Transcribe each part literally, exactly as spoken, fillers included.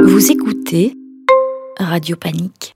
Vous écoutez Radio Panique.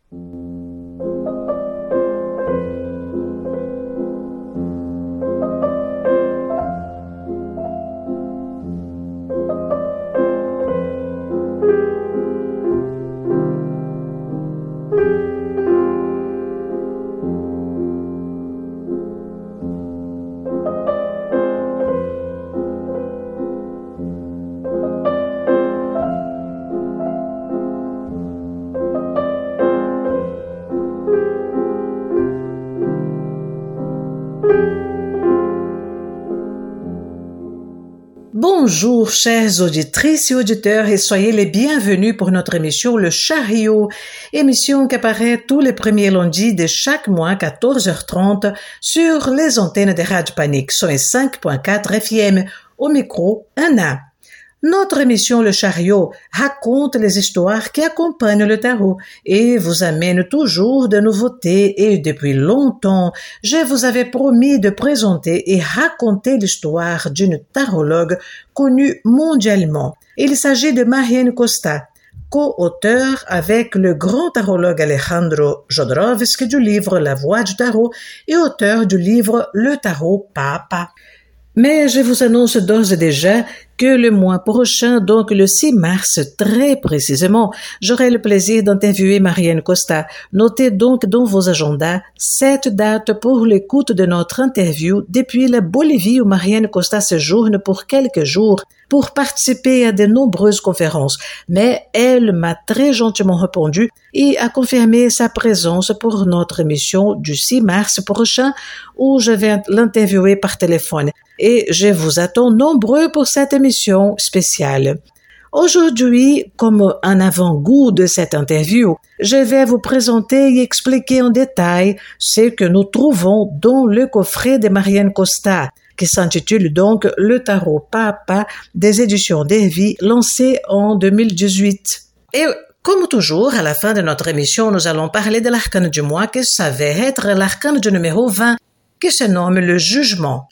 Bonjour chères auditrices et auditeurs et soyez les bienvenus pour notre émission Le Chariot, émission qui apparaît tous les premiers lundis de chaque mois à quatorze heures trente sur les antennes de Radio Panique cent cinq virgule quatre F M. Au micro, Anna. Notre émission Le Chariot raconte les histoires qui accompagnent le tarot et vous amène toujours de nouveautés et depuis longtemps, je vous avais promis de présenter et raconter l'histoire d'une tarologue connue mondialement. Il s'agit de Marianne Costa, co-auteur avec le grand tarologue Alejandro Jodorowsky du livre La Voix du Tarot et auteur du livre Le Tarot Papa. Mais je vous annonce d'ores et déjà que le mois prochain, donc le six mars très précisément, j'aurai le plaisir d'interviewer Marianne Costa. Notez donc dans vos agendas cette date pour l'écoute de notre interview depuis la Bolivie où Marianne Costa séjourne pour quelques jours pour participer à de nombreuses conférences. Mais elle m'a très gentiment répondu et a confirmé sa présence pour notre émission du six mars prochain où je vais l'interviewer par téléphone. Et je vous attends nombreux pour cette émission spéciale. Aujourd'hui, comme un avant-goût de cette interview, je vais vous présenter et expliquer en détail ce que nous trouvons dans le coffret de Marianne Costa, qui s'intitule donc Le Tarot Papa des éditions Dervy, lancé en deux mille dix-huit. Et comme toujours, à la fin de notre émission, nous allons parler de l'arcane du mois qui s'avère être l'arcane du numéro vingt, qui se nomme le Jugement.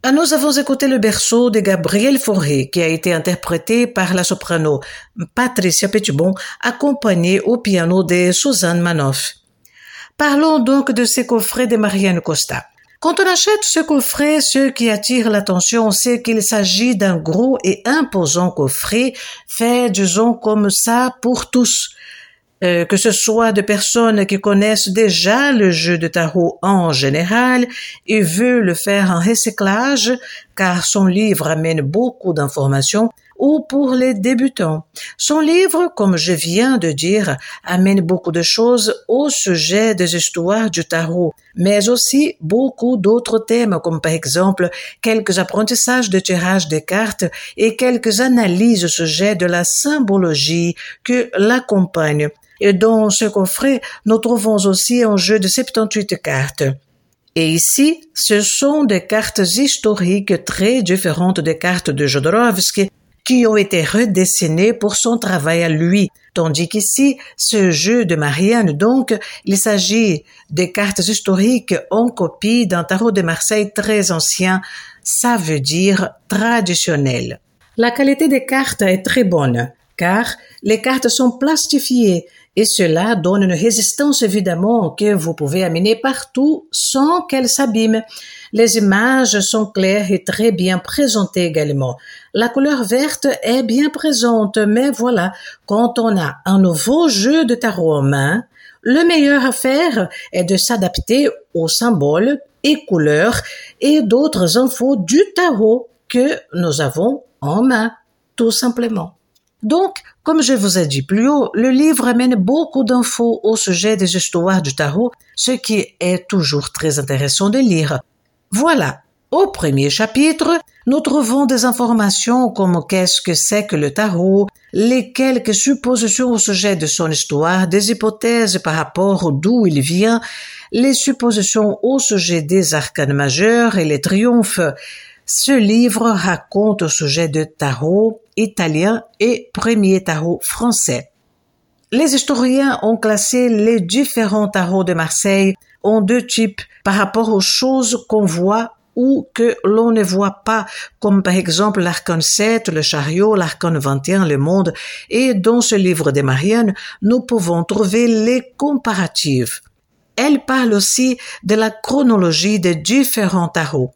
Nous avons écouté le berceau de Gabriel Fauré, qui a été interprété par la soprano Patricia Petitbon, accompagnée au piano de Suzanne Manoff. Parlons donc de ces coffrets de Marianne Costa. Quand on achète ce coffret, ce qui attire l'attention, c'est qu'il s'agit d'un gros et imposant coffret fait, disons, comme ça pour tous. Euh, que ce soit de personnes qui connaissent déjà le jeu de tarot en général et veulent le faire en recyclage, car son livre amène beaucoup d'informations, ou pour les débutants. Son livre, comme je viens de dire, amène beaucoup de choses au sujet des histoires du tarot, mais aussi beaucoup d'autres thèmes, comme par exemple quelques apprentissages de tirage des cartes et quelques analyses au sujet de la symbologie que l'accompagne. Et dans ce coffret, nous trouvons aussi un jeu de soixante-dix-huit cartes. Et ici, ce sont des cartes historiques très différentes des cartes de Jodorowsky qui ont été redessinées pour son travail à lui, tandis qu'ici, ce jeu de Marianne, donc, il s'agit des cartes historiques en copie d'un tarot de Marseille très ancien, ça veut dire traditionnel. La qualité des cartes est très bonne, car les cartes sont plastifiées, et cela donne une résistance évidemment que vous pouvez amener partout sans qu'elle s'abîme. Les images sont claires et très bien présentées également. La couleur verte est bien présente, mais voilà, quand on a un nouveau jeu de tarot en main, le meilleur à faire est de s'adapter aux symboles et couleurs et d'autres infos du tarot que nous avons en main, tout simplement. Donc, comme je vous ai dit plus haut, le livre amène beaucoup d'infos au sujet des histoires du tarot, ce qui est toujours très intéressant de lire. Voilà, au premier chapitre, nous trouvons des informations comme qu'est-ce que c'est que le tarot, les quelques suppositions au sujet de son histoire, des hypothèses par rapport d'où il vient, les suppositions au sujet des arcanes majeurs et les triomphes. Ce livre raconte au sujet de tarot italien et premier tarot français. Les historiens ont classé les différents tarots de Marseille en deux types par rapport aux choses qu'on voit ou que l'on ne voit pas, comme par exemple l'arcane sept, le chariot, l'arcane vingt et un, le monde, et dans ce livre de Marianne, nous pouvons trouver les comparatifs. Elle parle aussi de la chronologie des différents tarots.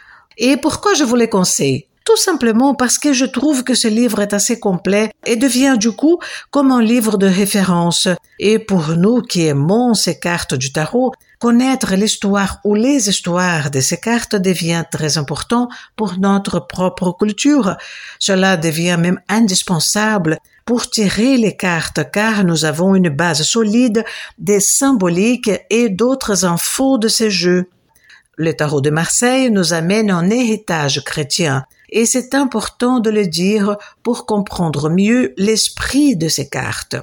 Et pourquoi je vous les conseille? Tout simplement parce que je trouve que ce livre est assez complet et devient du coup comme un livre de référence. Et pour nous qui aimons ces cartes du tarot, connaître l'histoire ou les histoires de ces cartes devient très important pour notre propre culture. Cela devient même indispensable pour tirer les cartes car nous avons une base solide des symboliques et d'autres infos de ces jeux. Le tarot de Marseille nous amène un héritage chrétien et c'est important de le dire pour comprendre mieux l'esprit de ces cartes.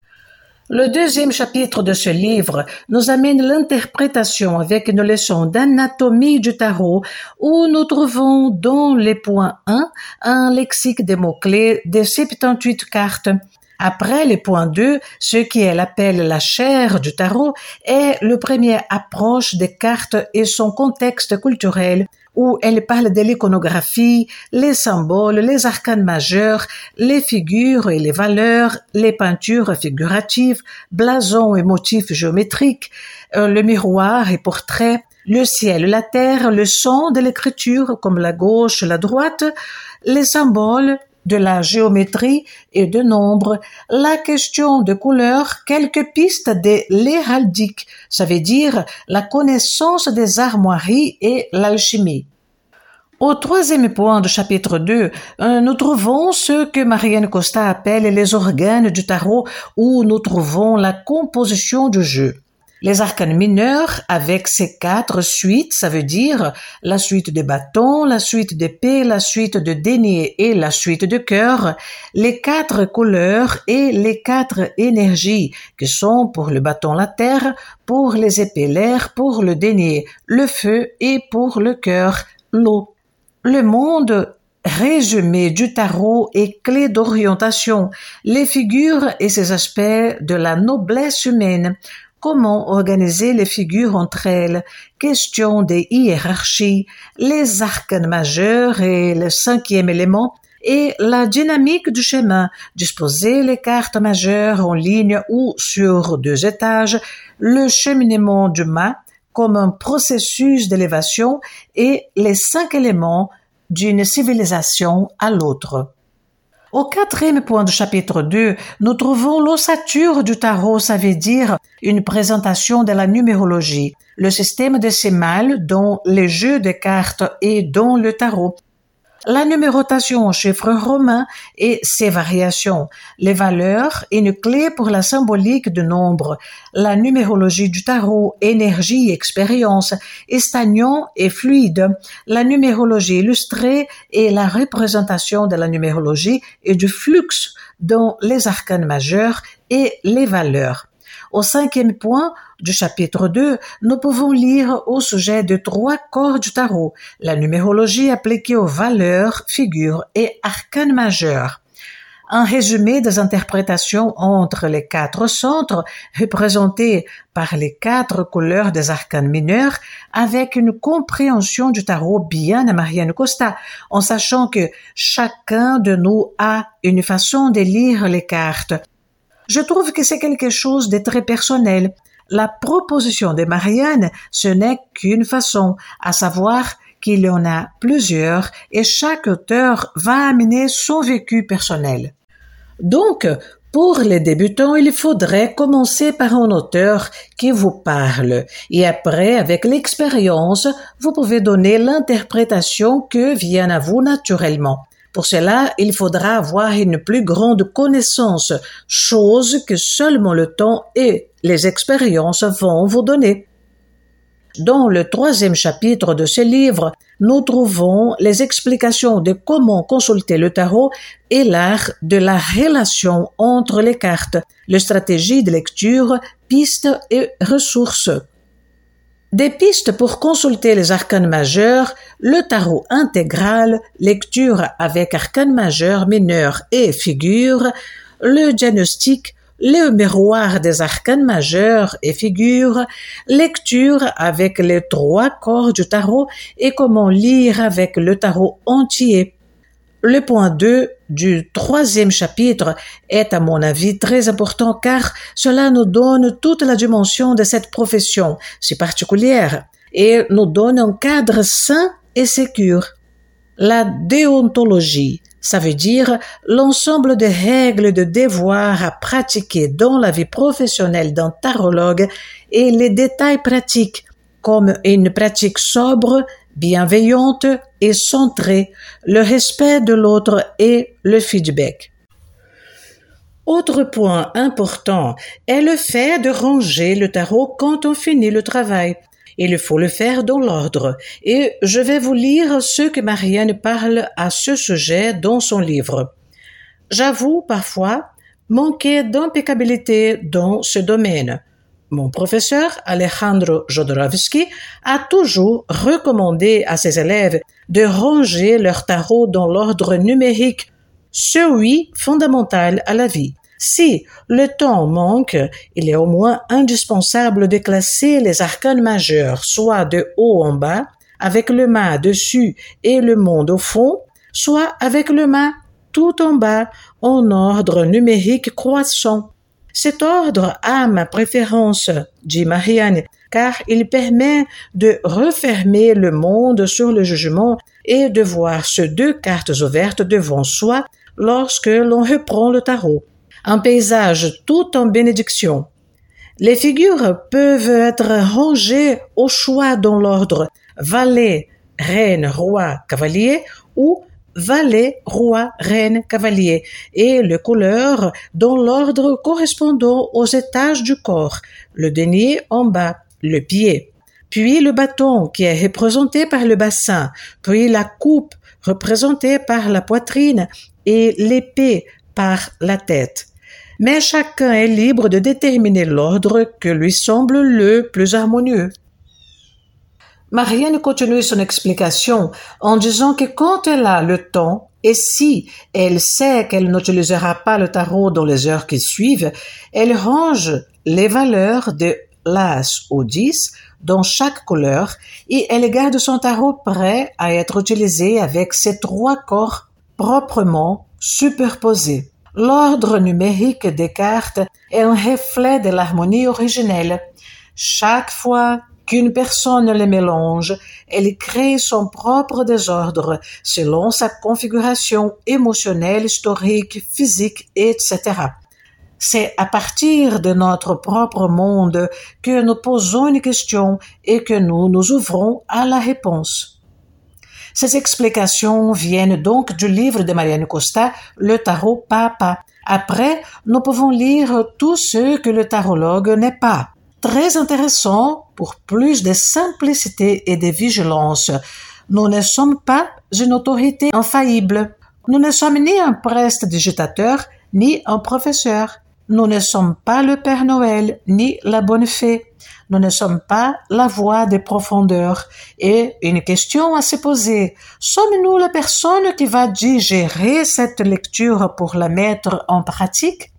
Le deuxième chapitre de ce livre nous amène l'interprétation avec une leçon d'anatomie du tarot où nous trouvons dans les points un un lexique des mots-clés de soixante-dix-huit cartes. Après le point deux, ce qu'elle appelle la chair du tarot est le premier approche des cartes et son contexte culturel où elle parle de l'iconographie, les symboles, les arcanes majeurs, les figures et les valeurs, les peintures figuratives, blasons et motifs géométriques, euh, le miroir et portraits, le ciel, la terre, le son de l'écriture comme la gauche, la droite, les symboles, de la géométrie et de nombres, la question de couleur, quelques pistes de l'héraldique, ça veut dire la connaissance des armoiries et l'alchimie. Au troisième point du chapitre deux, nous trouvons ce que Marianne Costa appelle les organes du tarot où nous trouvons la composition du jeu. Les arcanes mineurs avec ces quatre suites, ça veut dire la suite de bâtons, la suite d'épée, la suite de denier et la suite de cœur, les quatre couleurs et les quatre énergies qui sont pour le bâton la terre, pour les épées l'air, pour le denier le feu et pour le cœur l'eau. Le monde résumé du tarot et clé d'orientation, les figures et ses aspects de la noblesse humaine. comment organiser les figures entre elles, question des hiérarchies, les arcanes majeurs et le cinquième élément, et la dynamique du chemin, disposer les cartes majeures en ligne ou sur deux étages, le cheminement du mât comme un processus d'élévation et les cinq éléments d'une civilisation à l'autre. Au quatrième point du chapitre deux, nous trouvons l'ossature du tarot, ça veut dire une présentation de la numérologie, le système décimal dont les jeux de cartes et dont le tarot, la numérotation en chiffres romains et ses variations, les valeurs, une clé pour la symbolique du nombre, la numérologie du tarot, énergie, expérience, estagnon et fluide, la numérologie illustrée et la représentation de la numérologie et du flux dans les arcanes majeurs et les valeurs. Au cinquième point du chapitre deux, nous pouvons lire au sujet de trois corps du tarot, la numérologie appliquée aux valeurs, figures et arcanes majeurs. Un résumé des interprétations entre les quatre centres représentés par les quatre couleurs des arcanes mineurs avec une compréhension du tarot bien à Marianne Costa, en sachant que chacun de nous a une façon de lire les cartes. Je trouve que c'est quelque chose de très personnel. La proposition de Marianne, ce n'est qu'une façon, à savoir qu'il y en a plusieurs et chaque auteur va amener son vécu personnel. Donc, pour les débutants, il faudrait commencer par un auteur qui vous parle et après, avec l'expérience, vous pouvez donner l'interprétation que vient à vous naturellement. Pour cela, il faudra avoir une plus grande connaissance, chose que seulement le temps et les expériences vont vous donner. Dans le troisième chapitre de ce livre, nous trouvons les explications de comment consulter le tarot et l'art de la relation entre les cartes, les stratégies de lecture, pistes et ressources. Des pistes pour consulter les arcanes majeurs, le tarot intégral, lecture avec arcanes majeurs, mineurs et figures, le diagnostic, le miroir des arcanes majeurs et figures, lecture avec les trois corps du tarot et comment lire avec le tarot entier. Le point deux du troisième chapitre est à mon avis très important car cela nous donne toute la dimension de cette profession si particulière et nous donne un cadre sain et sécure. La déontologie, ça veut dire l'ensemble des règles de devoir à pratiquer dans la vie professionnelle d'un tarologue et les détails pratiques comme une pratique sobre, bienveillante et centrée, le respect de l'autre et le feedback. Autre point important est le fait de ranger le tarot quand on finit le travail. Il faut le faire dans l'ordre et je vais vous lire ce que Marianne parle à ce sujet dans son livre. J'avoue parfois manquer d'impeccabilité dans ce domaine. Mon professeur Alejandro Jodorowsky a toujours recommandé à ses élèves de ranger leur tarot dans l'ordre numérique, celui fondamental à la vie. Si le temps manque, il est au moins indispensable de classer les arcanes majeurs, soit de haut en bas, avec le mât dessus et le monde au fond, soit avec le mât tout en bas, en ordre numérique croissant. Cet ordre a ma préférence, dit Marianne, car il permet de refermer le monde sur le jugement et de voir ces deux cartes ouvertes devant soi lorsque l'on reprend le tarot. Un paysage tout en bénédiction. Les figures peuvent être rangées au choix dans l'ordre valet, reine, roi, cavalier ou valet, roi, reine, cavalier et les couleurs dans l'ordre correspondant aux étages du corps, le denier en bas, le pied, puis le bâton qui est représenté par le bassin, puis la coupe représentée par la poitrine et l'épée par la tête. Mais chacun est libre de déterminer l'ordre que lui semble le plus harmonieux. Marianne continue son explication en disant que quand elle a le temps et si elle sait qu'elle n'utilisera pas le tarot dans les heures qui suivent, elle range les valeurs de l'as ou dix dans chaque couleur et elle garde son tarot prêt à être utilisé avec ses trois corps proprement superposés. L'ordre numérique des cartes est un reflet de l'harmonie originelle. Chaque fois qu'une personne les mélange, elle crée son propre désordre selon sa configuration émotionnelle, historique, physique, et cetera. C'est à partir de notre propre monde que nous posons une question et que nous nous ouvrons à la réponse. Ces explications viennent donc du livre de Marianne Costa, Le tarot pas à pas. Après, nous pouvons lire tout ce que le tarologue n'est pas. Très intéressant pour plus de simplicité et de vigilance. Nous ne sommes pas une autorité infaillible. Nous ne sommes ni un prestidigitateur, ni un professeur. Nous ne sommes pas le Père Noël, ni la bonne fée. Nous ne sommes pas la voix des profondeurs. Et une question à se poser, sommes-nous la personne qui va digérer cette lecture pour la mettre en pratique?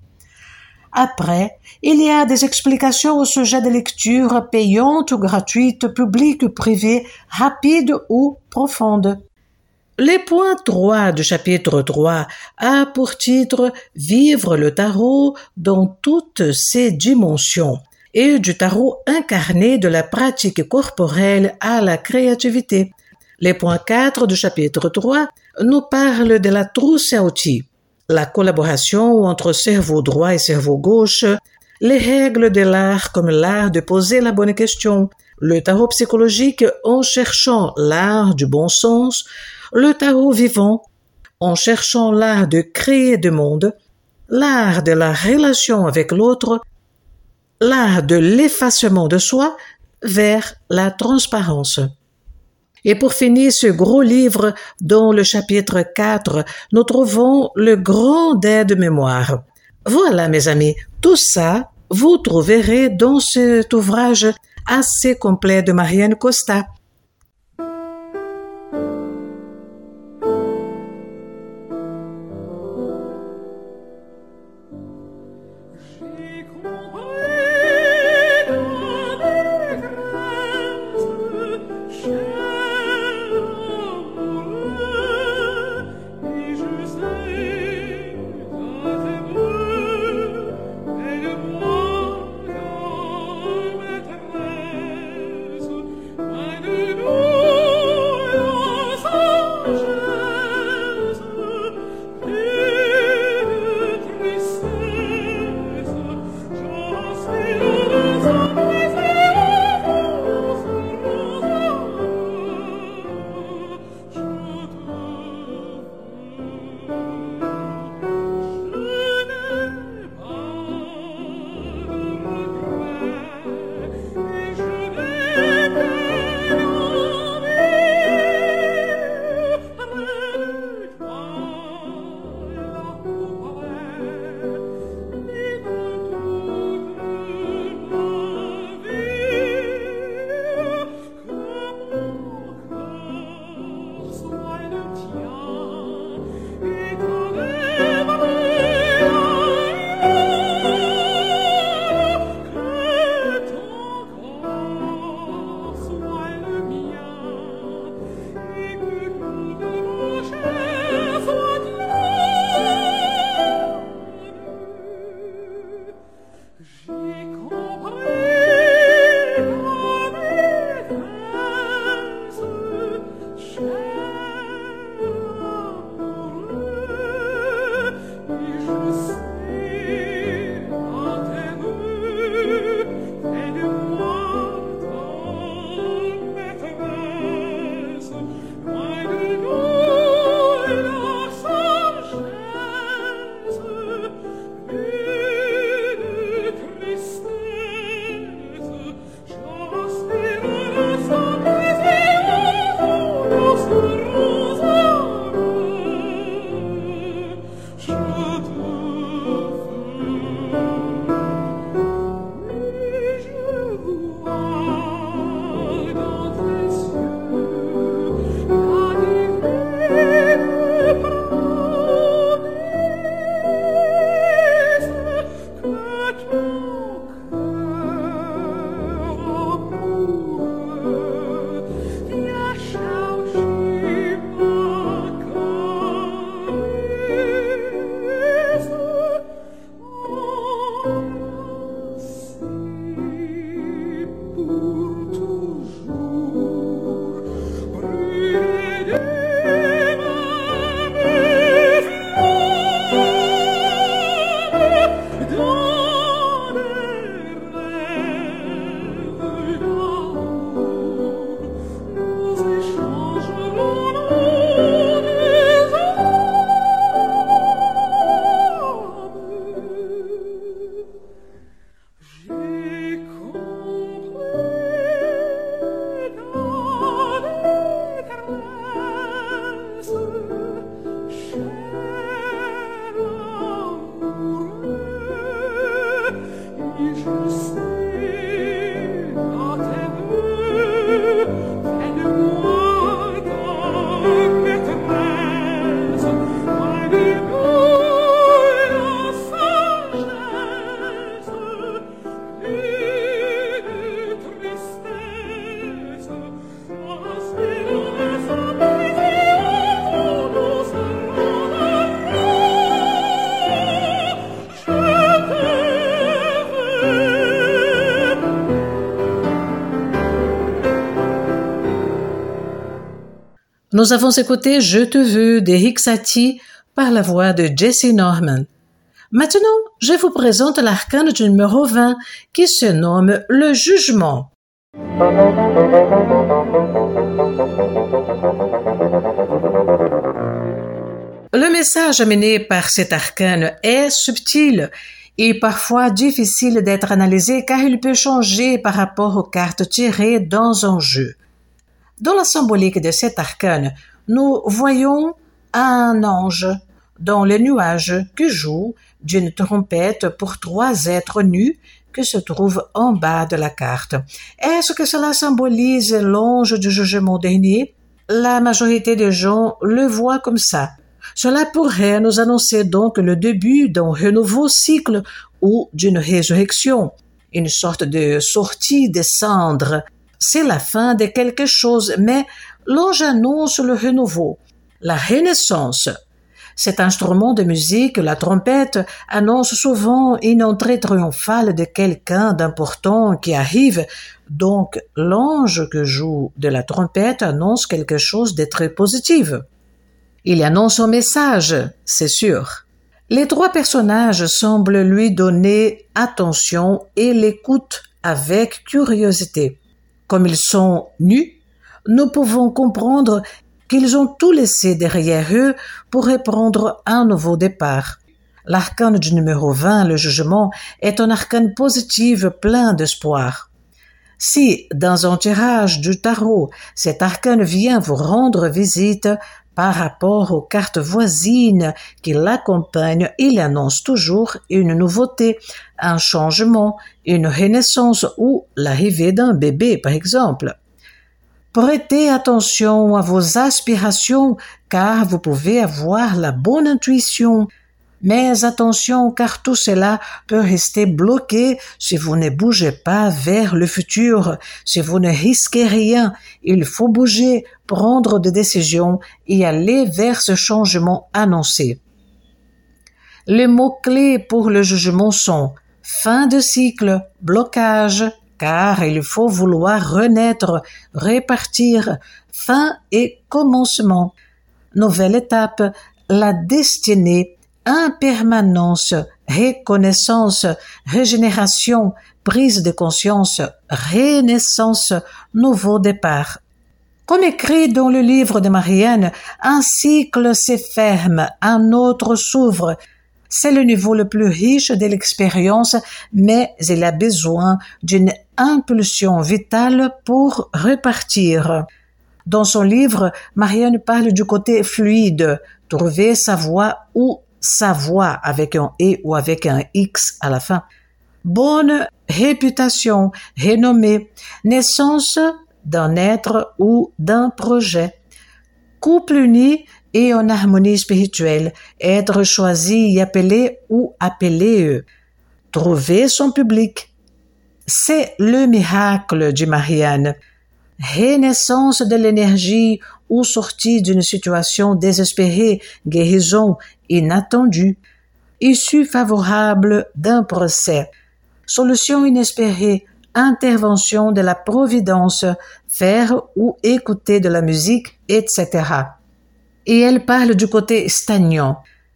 Après, il y a des explications au sujet de lectures payantes ou gratuites, publiques ou privées, rapides ou profondes. Le point trois du chapitre trois a pour titre « Vivre le tarot dans toutes ses dimensions » et du tarot incarné de la pratique corporelle à la créativité. Le point quatre du chapitre trois nous parle de la trousse à outils, la collaboration entre cerveau droit et cerveau gauche, les règles de l'art comme l'art de poser la bonne question, le tarot psychologique en cherchant l'art du bon sens, le tarot vivant en cherchant l'art de créer du monde, l'art de la relation avec l'autre, l'art de l'effacement de soi vers la transparence. Et pour finir ce gros livre, dans le chapitre quatre, nous trouvons le grand aide-mémoire. Voilà, mes amis, tout ça, vous trouverez dans cet ouvrage assez complet de Marianne Costa. I do Nous avons écouté Je te veux d'Eric Satie par la voix de Jesse Norman. Maintenant, je vous présente l'arcane du numéro vingt qui se nomme le jugement. Le message amené par cet arcane est subtil et parfois difficile d'être analysé car il peut changer par rapport aux cartes tirées dans un jeu. Dans la symbolique de cet arcane, nous voyons un ange dans les nuages qui joue d'une trompette pour trois êtres nus qui se trouvent en bas de la carte. Est-ce que cela symbolise l'ange du jugement dernier? La majorité des gens le voient comme ça. Cela pourrait nous annoncer donc le début d'un renouveau cycle ou d'une résurrection, une sorte de sortie des cendres. C'est la fin de quelque chose, mais l'ange annonce le renouveau, la renaissance. Cet instrument de musique, la trompette, annonce souvent une entrée triomphale de quelqu'un d'important qui arrive. Donc, l'ange que joue de la trompette annonce quelque chose de très positif. Il annonce un message, c'est sûr. Les trois personnages semblent lui donner attention et l'écoutent avec curiosité. Comme ils sont nus, nous pouvons comprendre qu'ils ont tout laissé derrière eux pour reprendre un nouveau départ. L'arcane du numéro vingt, le jugement, est un arcane positif plein d'espoir. Si, dans un tirage du tarot, cet arcane vient vous rendre visite par rapport aux cartes voisines qui l'accompagnent, il annonce toujours une nouveauté, un changement, une renaissance ou l'arrivée d'un bébé, par exemple. Prêtez attention à vos aspirations car vous pouvez avoir la bonne intuition. Mais attention car tout cela peut rester bloqué si vous ne bougez pas vers le futur, si vous ne risquez rien. Il faut bouger, prendre des décisions et aller vers ce changement annoncé. Les mots-clés pour le jugement sont fin de cycle, blocage, car il faut vouloir renaître, repartir, fin et commencement. Nouvelle étape, la destinée, impermanence, reconnaissance, régénération, prise de conscience, renaissance, nouveau départ. Comme écrit dans le livre de Marianne, un cycle se ferme, un autre s'ouvre. C'est le niveau le plus riche de l'expérience, mais il a besoin d'une impulsion vitale pour repartir. Dans son livre, Marianne parle du côté fluide, trouver sa voie ou sa voie avec un E ou avec un X à la fin. Bonne réputation, renommée, naissance d'un être ou d'un projet. Couple uni et en harmonie spirituelle, être choisi et appelé ou appelé, trouver son public. C'est le miracle du Marianne. Renaissance de l'énergie ou sortie d'une situation désespérée, guérison inattendue, issue favorable d'un procès, solution inespérée, intervention de la providence, faire ou écouter de la musique, et cetera. Et elle parle du côté stagnant.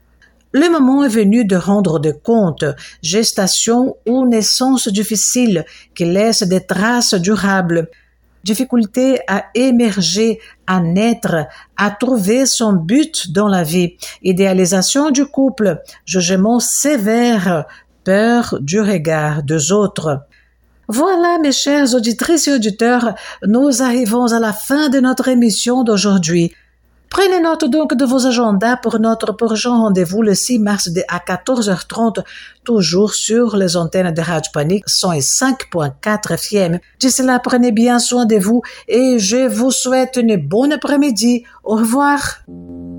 Le moment est venu de rendre des comptes, gestation ou naissance difficile qui laisse des traces durables, difficulté à émerger, à naître, à trouver son but dans la vie, idéalisation du couple, jugement sévère, peur du regard des autres. Voilà, mes chers auditrices et auditeurs, nous arrivons à la fin de notre émission d'aujourd'hui. Prenez note donc de vos agendas pour notre prochain rendez-vous le six mars à quatorze heures trente, toujours sur les antennes de Radio Panique cent cinq virgule quatre F M. D'ici là, prenez bien soin de vous et je vous souhaite une bonne après-midi. Au revoir.